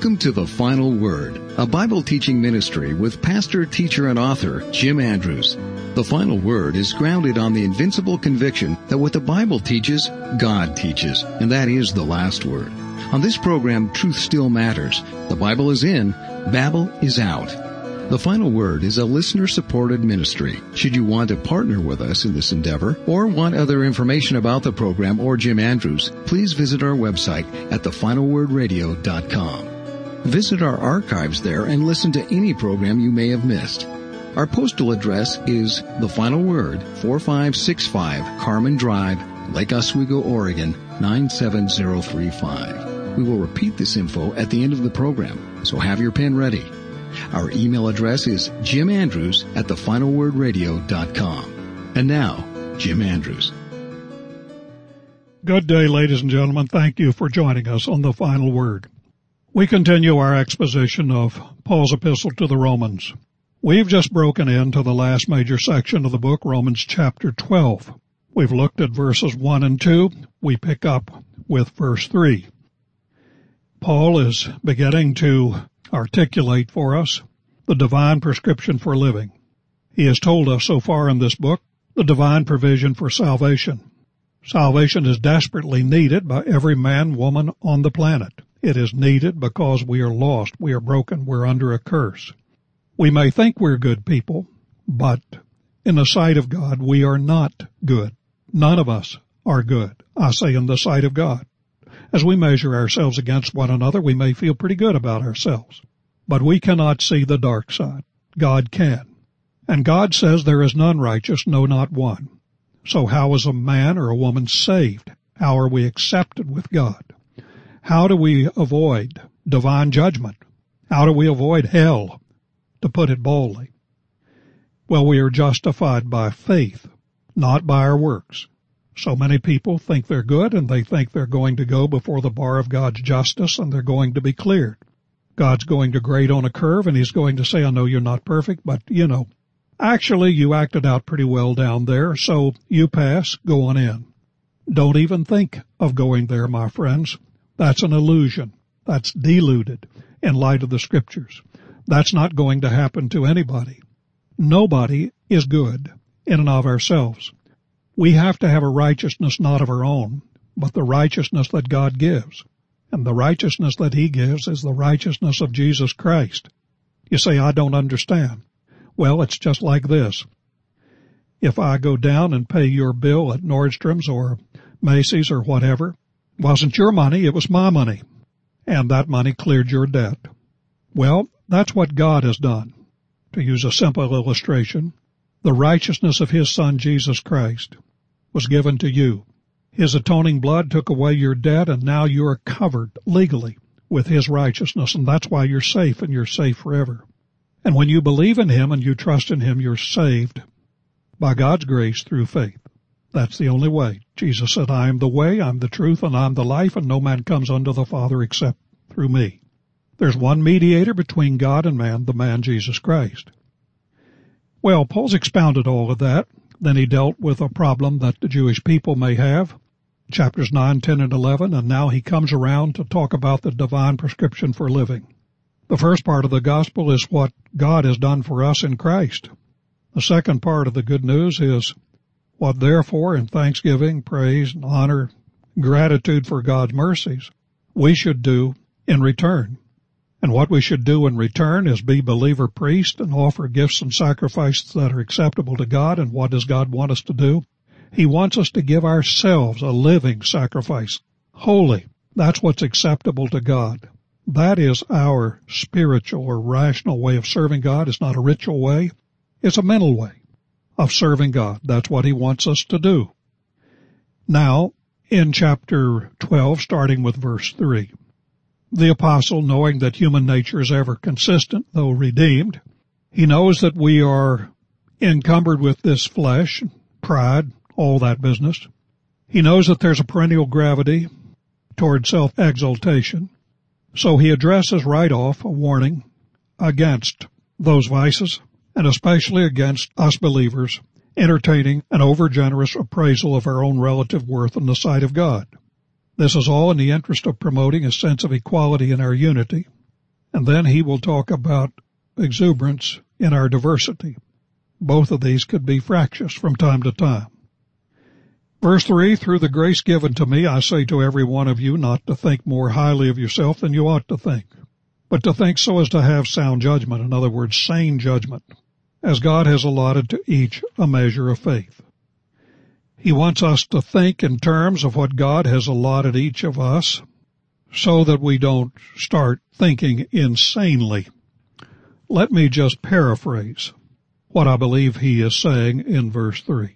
Welcome to The Final Word, a Bible teaching ministry with pastor, teacher, and author Jim Andrews. The Final Word is grounded on the invincible conviction that what the Bible teaches, God teaches, and that is the last word. On this program, truth still matters. The Bible is in, Babel is out. The Final Word is a listener-supported ministry. Should you want to partner with us in this endeavor or want other information about the program or Jim Andrews, please visit our website at thefinalwordradio.com. Visit our archives there and listen to any program you may have missed. Our postal address is The Final Word, 4565 Carmen Drive, Lake Oswego, Oregon, 97035. We will repeat this info at the end of the program, so have your pen ready. Our email address is jimandrews@thefinalwordradio.com. And now, Jim Andrews. Good day, ladies and gentlemen. Thank you for joining us on The Final Word. We continue our exposition of Paul's epistle to the Romans. We've just broken into the last major section of the book, Romans chapter 12. We've looked at verses 1 and 2. We pick up with verse 3. Paul is beginning to articulate for us the divine prescription for living. He has told us so far in this book the divine provision for salvation. Salvation is desperately needed by every man, woman on the planet. It is needed because we are lost, we are broken, we're under a curse. We may think we're good people, but in the sight of God, we are not good. None of us are good. I say in the sight of God. As we measure ourselves against one another, we may feel pretty good about ourselves. But we cannot see the dark side. God can. And God says there is none righteous, no, not one. So how is a man or a woman saved? How are we accepted with God? How do we avoid divine judgment? How do we avoid hell, to put it boldly? Well, we are justified by faith, not by our works. So many people think they're good and they think they're going to go before the bar of God's justice and they're going to be cleared. God's going to grade on a curve and he's going to say, I know you're not perfect, but actually you acted out pretty well down there, so you pass, go on in. Don't even think of going there, my friends. That's an illusion. That's deluded in light of the scriptures. That's not going to happen to anybody. Nobody is good in and of ourselves. We have to have a righteousness not of our own, but the righteousness that God gives. And the righteousness that He gives is the righteousness of Jesus Christ. You say, I don't understand. Well, it's just like this. If I go down and pay your bill at Nordstrom's or Macy's or whatever, it wasn't your money, it was my money. And that money cleared your debt. Well, that's what God has done. To use a simple illustration, the righteousness of His Son, Jesus Christ, was given to you. His atoning blood took away your debt, and now you are covered legally with His righteousness, and that's why you're safe, and you're safe forever. And when you believe in Him and you trust in Him, you're saved by God's grace through faith. That's the only way. Jesus said, I am the way, I'm the truth, and I'm the life, and no man comes unto the Father except through me. There's one mediator between God and man, the man Jesus Christ. Well, Paul's expounded all of that. Then he dealt with a problem that the Jewish people may have, chapters 9, 10, and 11, and now he comes around to talk about the divine prescription for living. The first part of the gospel is what God has done for us in Christ. The second part of the good news is what therefore in thanksgiving, praise, and honor, gratitude for God's mercies, we should do in return. And what we should do in return is be believer priest and offer gifts and sacrifices that are acceptable to God. And what does God want us to do? He wants us to give ourselves a living sacrifice, holy. That's what's acceptable to God. That is our spiritual or rational way of serving God. It's not a ritual way. It's a mental way of serving God. That's what He wants us to do. Now, in chapter 12, starting with verse 3, the apostle, knowing that human nature is ever consistent, though redeemed, he knows that we are encumbered with this flesh, pride, all that business. He knows that there's a perennial gravity toward self-exaltation. So he addresses right off a warning against those vices, and especially against us believers entertaining an overgenerous appraisal of our own relative worth in the sight of God. This is all in the interest of promoting a sense of equality in our unity, And then he will talk about exuberance in our diversity. Both of these could be fractious from time to time. Verse 3, through the grace given to me, I say to every one of you not to think more highly of yourself than you ought to think, but to think so as to have sound judgment, in other words, sane judgment, as God has allotted to each a measure of faith. He wants us to think in terms of what God has allotted each of us so that we don't start thinking insanely. Let me just paraphrase what I believe he is saying in verse 3.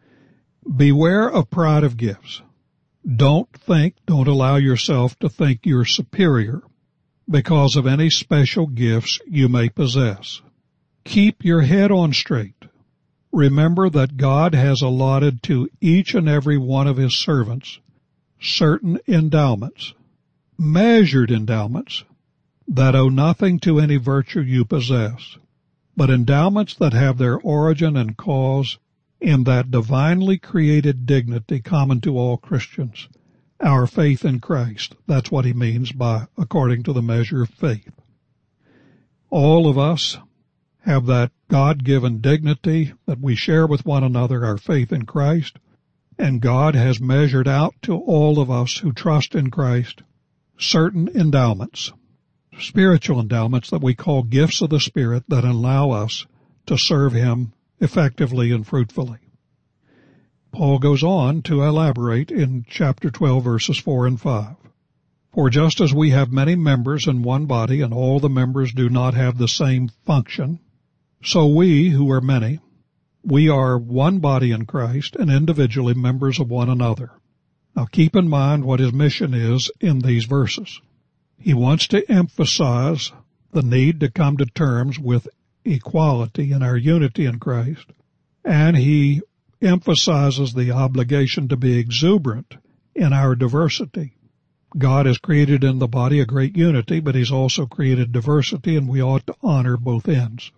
Beware of pride of gifts. Don't allow yourself to think you're superior because of any special gifts you may possess. Keep your head on straight. Remember that God has allotted to each and every one of his servants certain endowments, measured endowments, that owe nothing to any virtue you possess, but endowments that have their origin and cause in that divinely created dignity common to all Christians, our faith in Christ. That's what he means by according to the measure of faith. All of us have that God-given dignity that we share with one another, our faith in Christ, and God has measured out to all of us who trust in Christ certain endowments, spiritual endowments that we call gifts of the Spirit that allow us to serve him effectively and fruitfully. Paul goes on to elaborate in chapter 12, verses 4 and 5. For just as we have many members in one body, and all the members do not have the same function, so we, who are many, we are one body in Christ and individually members of one another. Now keep in mind what his mission is in these verses. He wants to emphasize the need to come to terms with equality in our unity in Christ, and he emphasizes the obligation to be exuberant in our diversity. God has created in the body a great unity, but he's also created diversity, and we ought to honor both ends.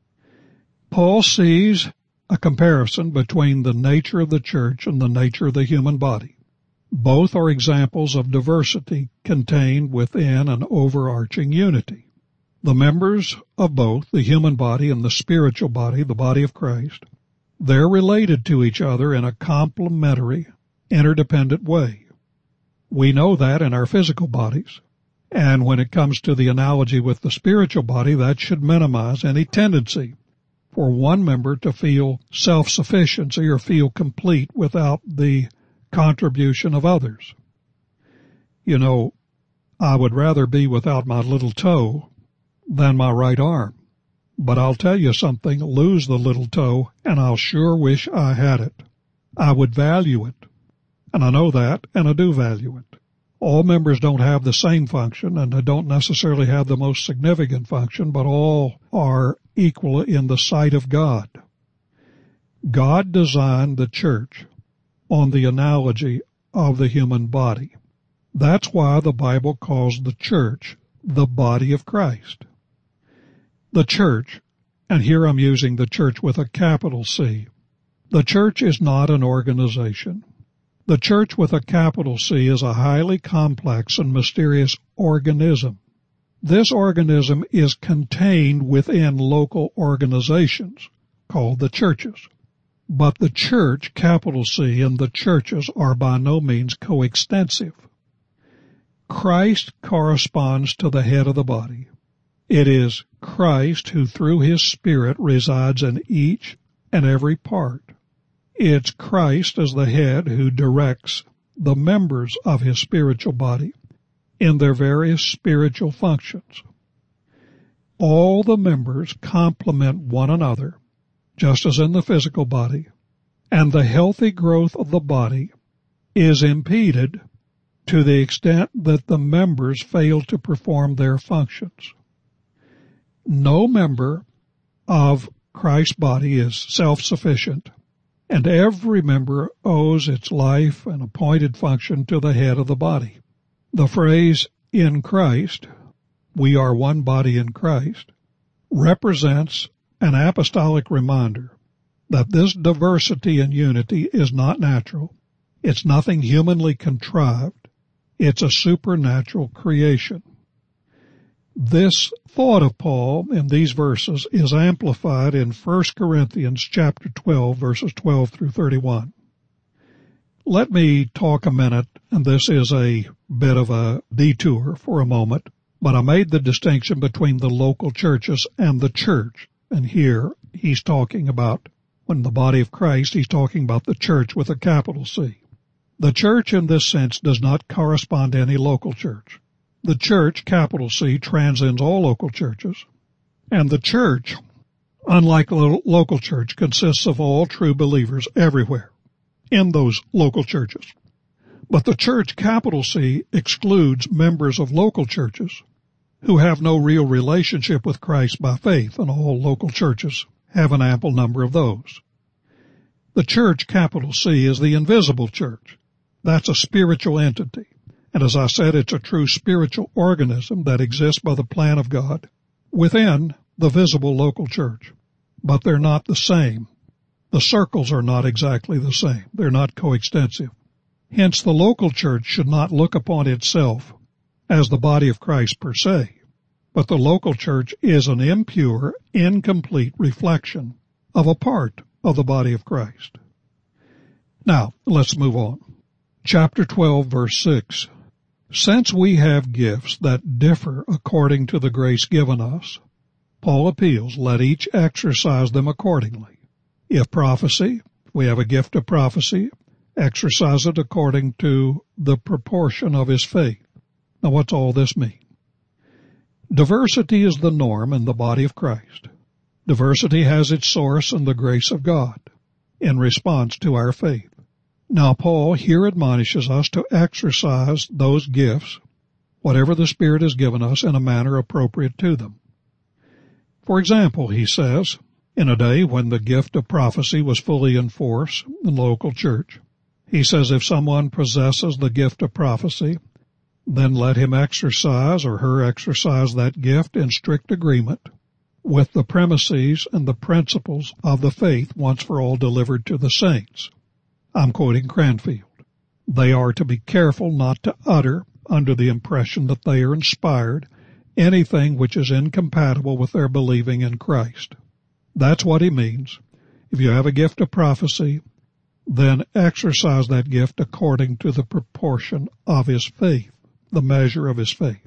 Paul sees a comparison between the nature of the church and the nature of the human body. Both are examples of diversity contained within an overarching unity. The members of both, the human body and the spiritual body, the body of Christ, they're related to each other in a complementary, interdependent way. We know that in our physical bodies, and when it comes to the analogy with the spiritual body, that should minimize any tendency for one member to feel self-sufficiency or feel complete without the contribution of others. You know, I would rather be without my little toe than my right arm. But I'll tell you something, lose the little toe, and I'll sure wish I had it. I would value it. And I know that, and I do value it. All members don't have the same function, and they don't necessarily have the most significant function, but all are equal in the sight of God. God designed the church on the analogy of the human body. That's why the Bible calls the church the body of Christ. The church, and here I'm using the church with a capital C, the church is not an organization. The church with a capital C is a highly complex and mysterious organism. This organism is contained within local organizations called the churches. But the church, capital C, and the churches are by no means coextensive. Christ corresponds to the head of the body. It is Christ who through his Spirit resides in each and every part. It's Christ as the head who directs the members of his spiritual body in their various spiritual functions. All the members complement one another, just as in the physical body, and the healthy growth of the body is impeded to the extent that the members fail to perform their functions. No member of Christ's body is self-sufficient, and every member owes its life and appointed function to the head of the body. The phrase, in Christ, we are one body in Christ, represents an apostolic reminder that this diversity and unity is not natural. It's nothing humanly contrived. It's a supernatural creation. This thought of Paul in these verses is amplified in 1 Corinthians chapter 12, verses 12 through 31. Let me talk a minute, and this is a bit of a detour for a moment, but I made the distinction between the local churches and the church. And here he's talking about, when the body of Christ, he's talking about the church with a capital C. The church in this sense does not correspond to any local church. The church, capital C, transcends all local churches. And the church, unlike a local church, consists of all true believers everywhere in those local churches. But the church, capital C, excludes members of local churches who have no real relationship with Christ by faith, and all local churches have an ample number of those. The church, capital C, is the invisible church. That's a spiritual entity. And as I said, it's a true spiritual organism that exists by the plan of God within the visible local church. But they're not the same. The circles are not exactly the same. They're not coextensive. Hence, the local church should not look upon itself as the body of Christ per se, but the local church is an impure, incomplete reflection of a part of the body of Christ. Now, let's move on. Chapter 12, verse 6. Since we have gifts that differ according to the grace given us, Paul appeals, let each exercise them accordingly. If prophecy, we have a gift of prophecy, exercise it according to the proportion of his faith. Now, what's all this mean? Diversity is the norm in the body of Christ. Diversity has its source in the grace of God in response to our faith. Now, Paul here admonishes us to exercise those gifts, whatever the Spirit has given us, in a manner appropriate to them. For example, he says, in a day when the gift of prophecy was fully in force in the local church, he says if someone possesses the gift of prophecy, then let him exercise or her exercise that gift in strict agreement with the premises and the principles of the faith once for all delivered to the saints. I'm quoting Cranfield. They are to be careful not to utter, under the impression that they are inspired, anything which is incompatible with their believing in Christ. That's what he means. If you have a gift of prophecy, then exercise that gift according to the proportion of his faith, the measure of his faith.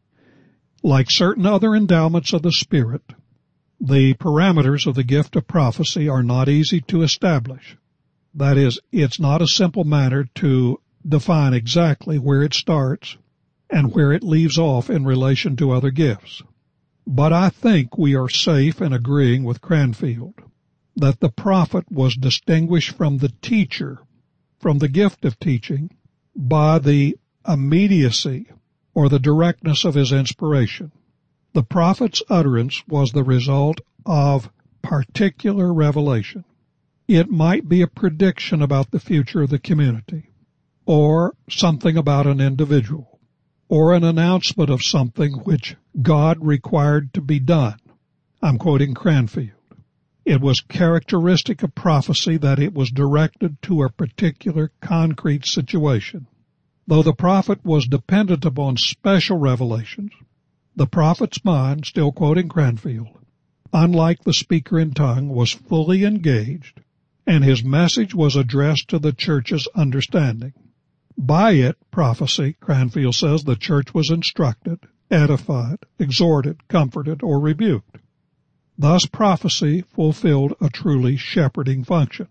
Like certain other endowments of the Spirit, the parameters of the gift of prophecy are not easy to establish. That is, it's not a simple matter to define exactly where it starts and where it leaves off in relation to other gifts. But I think we are safe in agreeing with Cranfield that the prophet was distinguished from the teacher, from the gift of teaching, by the immediacy or the directness of his inspiration. The prophet's utterance was the result of particular revelation. It might be a prediction about the future of the community, or something about an individual, or an announcement of something which God required to be done. I'm quoting Cranfield. It was characteristic of prophecy that it was directed to a particular concrete situation. Though the prophet was dependent upon special revelations, the prophet's mind, still quoting Cranfield, unlike the speaker in tongue, was fully engaged, and his message was addressed to the church's understanding. By it, prophecy, Cranfield says, the church was instructed, edified, exhorted, comforted, or rebuked. Thus, prophecy fulfilled a truly shepherding function.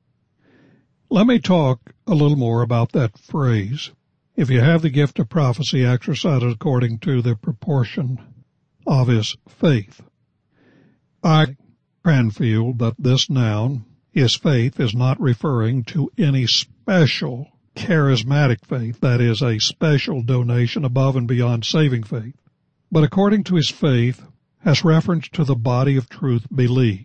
Let me talk a little more about that phrase. If you have the gift of prophecy, exercise it according to the proportion of his faith. I, Cranfield, that this noun, his faith, is not referring to any special charismatic faith, that is, a special donation above and beyond saving faith, but according to his faith, has reference to the body of truth believed.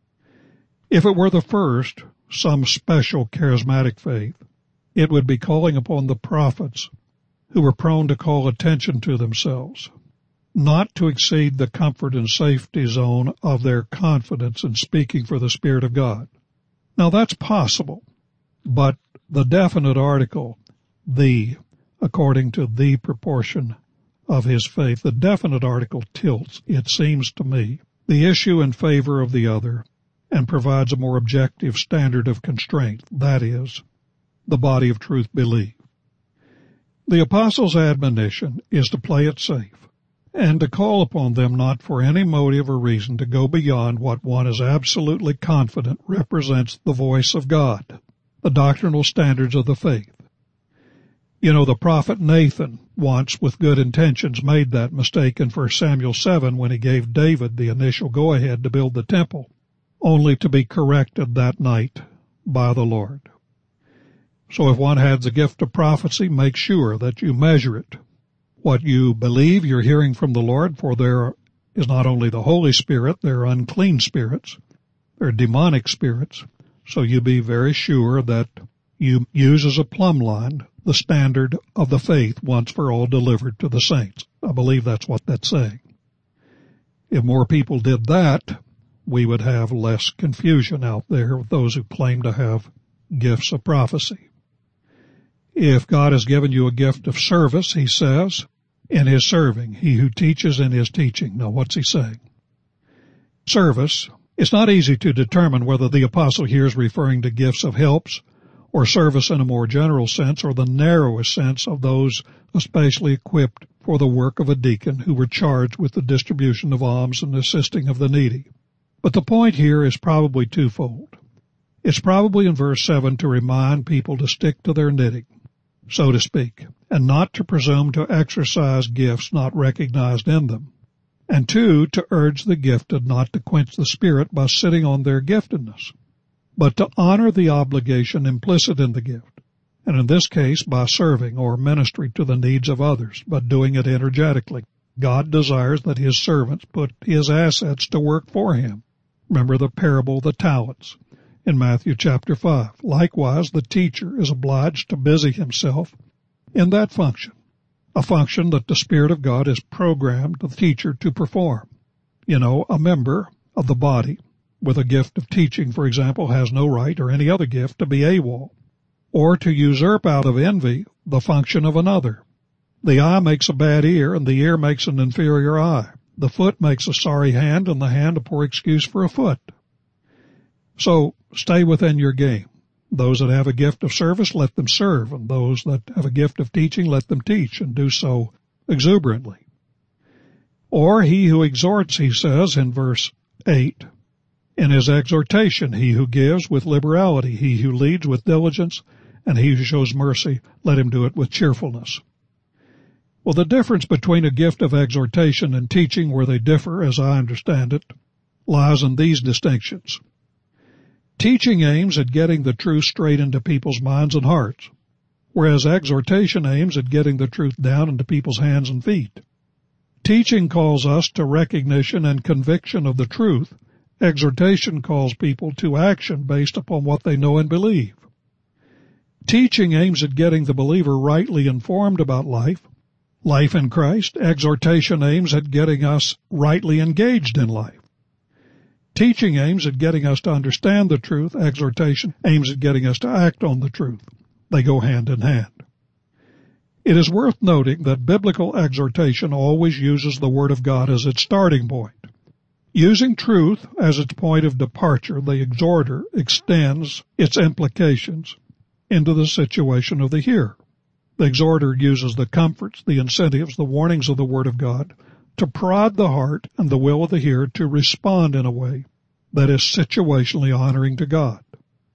If it were the first, some special charismatic faith, it would be calling upon the prophets, who were prone to call attention to themselves, not to exceed the comfort and safety zone of their confidence in speaking for the Spirit of God. Now that's possible, but the definite article, the, according to the proportion of his faith, the definite article tilts, it seems to me, the issue in favor of the other and provides a more objective standard of constraint, that is, the body of truth believe. The apostles' admonition is to play it safe and to call upon them not for any motive or reason to go beyond what one is absolutely confident represents the voice of God, the doctrinal standards of the faith. You know, the prophet Nathan once, with good intentions, made that mistake in 1 Samuel 7 when he gave David the initial go-ahead to build the temple, only to be corrected that night by the Lord. So if one has the gift of prophecy, make sure that you measure it. What you believe you're hearing from the Lord, for there is not only the Holy Spirit, there are unclean spirits, there are demonic spirits, so you be very sure that you use as a plumb line the standard of the faith once for all delivered to the saints. I believe that's what that's saying. If more people did that, we would have less confusion out there with those who claim to have gifts of prophecy. If God has given you a gift of service, he says, in his serving, he who teaches in his teaching. Now, what's he saying? Service. It's not easy to determine whether the apostle here is referring to gifts of helps or service in a more general sense, or the narrowest sense of those especially equipped for the work of a deacon who were charged with the distribution of alms and assisting of the needy. But the point here is probably twofold. It's probably in verse 7 to remind people to stick to their knitting, so to speak, and not to presume to exercise gifts not recognized in them. And 2, to urge the gifted not to quench the Spirit by sitting on their giftedness, but to honor the obligation implicit in the gift, and in this case by serving or ministry to the needs of others, but doing it energetically. God desires that his servants put his assets to work for him. Remember the parable of the talents in Matthew chapter 5. Likewise, the teacher is obliged to busy himself in that function, a function that the Spirit of God has programmed the teacher to perform. You know, a member of the body with a gift of teaching, for example, has no right or any other gift to be AWOL or to usurp out of envy the function of another. The eye makes a bad ear, and the ear makes an inferior eye. The foot makes a sorry hand, and the hand a poor excuse for a foot. So stay within your game. Those that have a gift of service, let them serve, and those that have a gift of teaching, let them teach, and do so exuberantly. Or he who exhorts, he says in verse 8, in his exhortation, he who gives with liberality, he who leads with diligence, and he who shows mercy, let him do it with cheerfulness. Well, the difference between a gift of exhortation and teaching, where they differ, as I understand it, lies in these distinctions. Teaching aims at getting the truth straight into people's minds and hearts, whereas exhortation aims at getting the truth down into people's hands and feet. Teaching calls us to recognition and conviction of the truth. Exhortation calls people to action based upon what they know and believe. Teaching aims at getting the believer rightly informed about life in Christ. Exhortation aims at getting us rightly engaged in life. Teaching aims at getting us to understand the truth. Exhortation aims at getting us to act on the truth. They go hand in hand. It is worth noting that biblical exhortation always uses the Word of God as its starting point. Using truth as its point of departure, the exhorter extends its implications into the situation of the hearer. The exhorter uses the comforts, the incentives, the warnings of the Word of God to prod the heart and the will of the hearer to respond in a way that is situationally honoring to God.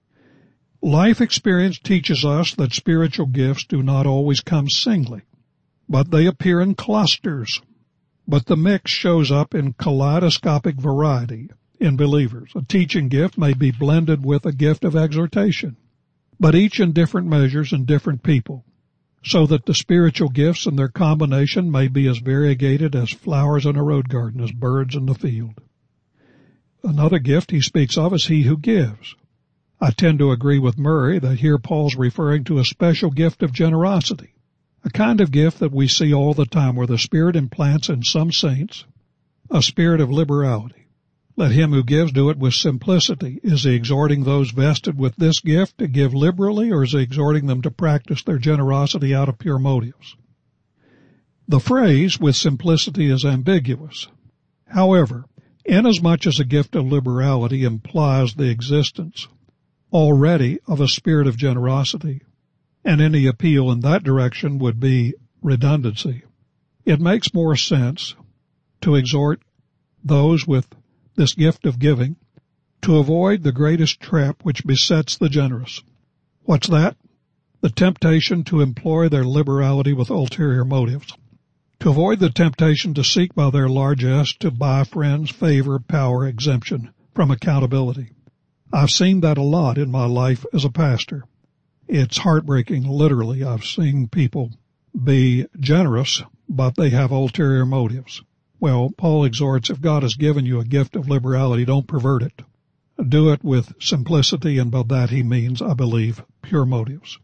Life experience teaches us that spiritual gifts do not always come singly, but they appear in clusters. But the mix shows up in kaleidoscopic variety in believers. A teaching gift may be blended with a gift of exhortation, but each in different measures in different people, so that the spiritual gifts and their combination may be as variegated as flowers in a road garden, as birds in the field. Another gift he speaks of is he who gives. I tend to agree with Murray that here Paul's referring to a special gift of generosity, a kind of gift that we see all the time where the Spirit implants in some saints a spirit of liberality. Let him who gives do it with simplicity. Is he exhorting those vested with this gift to give liberally, or is he exhorting them to practice their generosity out of pure motives? The phrase with simplicity is ambiguous. However, inasmuch as a gift of liberality implies the existence already of a spirit of generosity, and any appeal in that direction would be redundancy, it makes more sense to exhort those with this gift of giving to avoid the greatest trap which besets the generous. What's that? The temptation to employ their liberality with ulterior motives. To avoid the temptation to seek by their largesse to buy friends, favor, power, exemption from accountability. I've seen that a lot in my life as a pastor. It's heartbreaking, literally. I've seen people be generous, but they have ulterior motives. Well, Paul exhorts, if God has given you a gift of liberality, don't pervert it. Do it with simplicity, and by that he means, I believe, pure motives.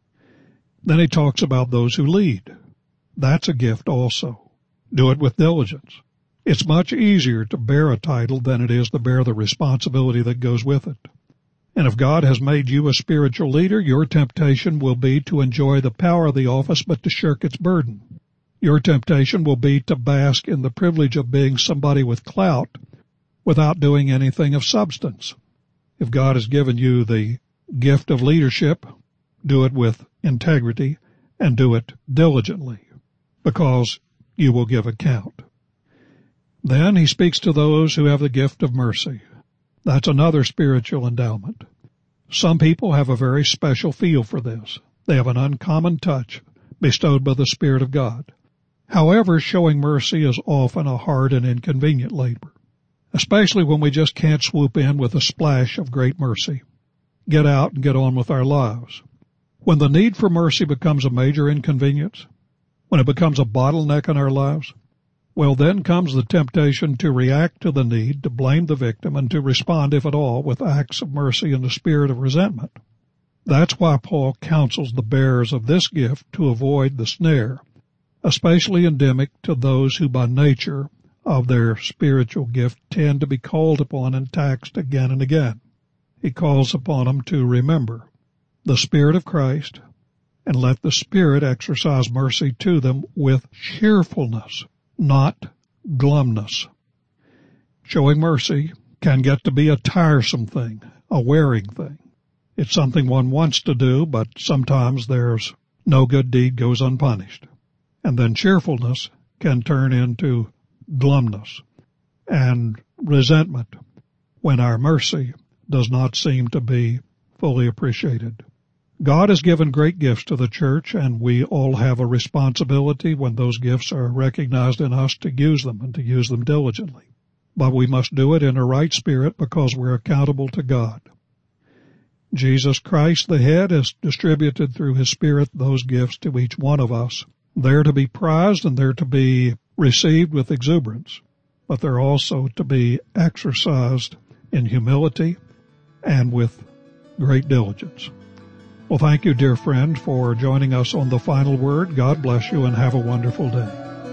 Then he talks about those who lead. That's a gift also. Do it with diligence. It's much easier to bear a title than it is to bear the responsibility that goes with it. And if God has made you a spiritual leader, your temptation will be to enjoy the power of the office but to shirk its burden. Your temptation will be to bask in the privilege of being somebody with clout without doing anything of substance. If God has given you the gift of leadership, do it with integrity and do it diligently, because you will give account. Then he speaks to those who have the gift of mercy. That's another spiritual endowment. Some people have a very special feel for this. They have an uncommon touch bestowed by the Spirit of God. However, showing mercy is often a hard and inconvenient labor, especially when we just can't swoop in with a splash of great mercy, get out and get on with our lives. When the need for mercy becomes a major inconvenience, when it becomes a bottleneck in our lives, well, then comes the temptation to react to the need, to blame the victim, and to respond, if at all, with acts of mercy in the spirit of resentment. That's why Paul counsels the bearers of this gift to avoid the snare, especially endemic to those who by nature of their spiritual gift tend to be called upon and taxed again and again. He calls upon them to remember the Spirit of Christ and let the Spirit exercise mercy to them with cheerfulness, not glumness. Showing mercy can get to be a tiresome thing, a wearing thing. It's something one wants to do, but sometimes there's no good deed goes unpunished. And then cheerfulness can turn into glumness and resentment when our mercy does not seem to be fully appreciated. God has given great gifts to the church, and we all have a responsibility when those gifts are recognized in us to use them and to use them diligently. But we must do it in a right spirit because we're accountable to God. Jesus Christ, the head, has distributed through his Spirit those gifts to each one of us. They're to be prized and they're to be received with exuberance, but they're also to be exercised in humility and with great diligence. Well, thank you, dear friend, for joining us on The Final Word. God bless you and have a wonderful day.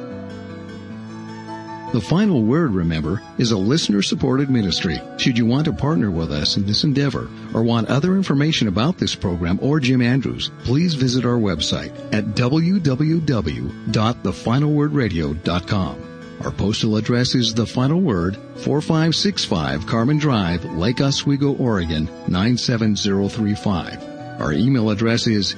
The Final Word, remember, is a listener-supported ministry. Should you want to partner with us in this endeavor or want other information about this program or Jim Andrews, please visit our website at www.thefinalwordradio.com. Our postal address is The Final Word, 4565 Carmen Drive, Lake Oswego, Oregon, 97035. Our email address is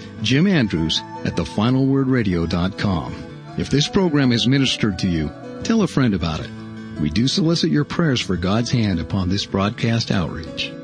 jimandrews@thefinalwordradio.com. If this program has ministered to you, tell a friend about it. We do solicit your prayers for God's hand upon this broadcast outreach.